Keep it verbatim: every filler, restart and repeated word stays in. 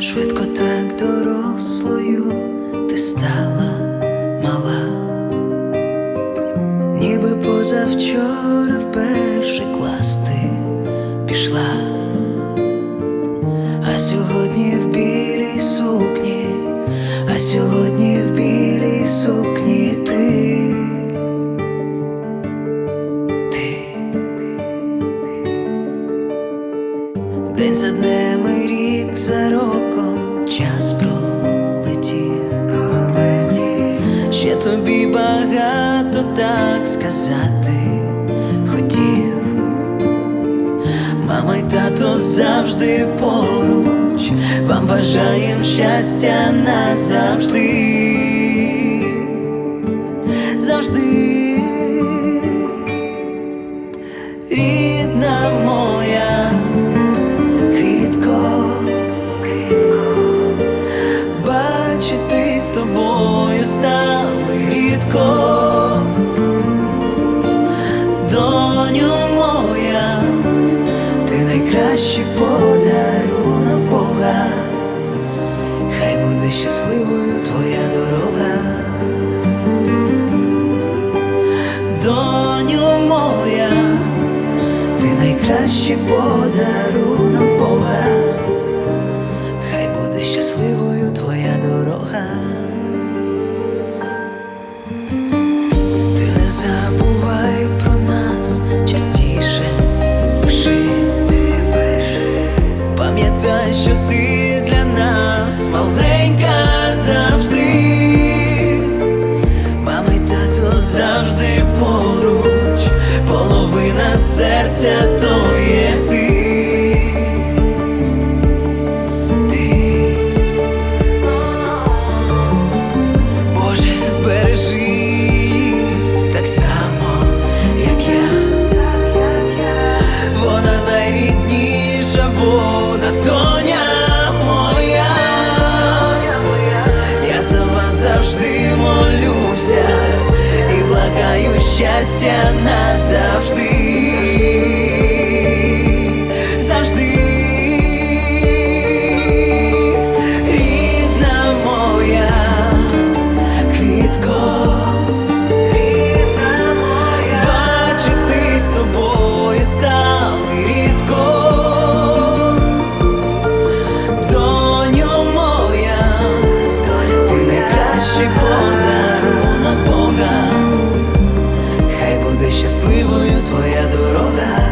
Швидко так дорослою ти стала мала, ніби позавчора в перший клас ти пішла, а сьогодні в білій сукні, а сьогодні в білій сукні ти, ти. День за днем і рік за роком час пролетів. Ще тобі багато так сказати хотів. Мама й тато завжди поруч, вам бажаєм щастя назавжди, завжди. Рідна моя квітко, бачити з тобою стали рідко. Доню моя, ти найкращий подарунок Бога, хай буде щасливою твоя дорога. Доню моя, ти найкращий подарунок Бога, хай буде щасливою твоя дорога. Ти не забувай про нас, частіше пиши. Пам'ятай, що ти для нас маленька завжди. Мама й тато завжди поруч, половина серця то є ти. Ти, Боже, бережи її так само, як я. Вона найрідніша, вона доня моя. Я за вас завжди молюся і благаю щастя назавжди, завжди. Рідна моя квітко, бачити з тобою стали рідко. Доню моя, ти найкращий подарунок Бога, хай буде щасливою твоя дорога.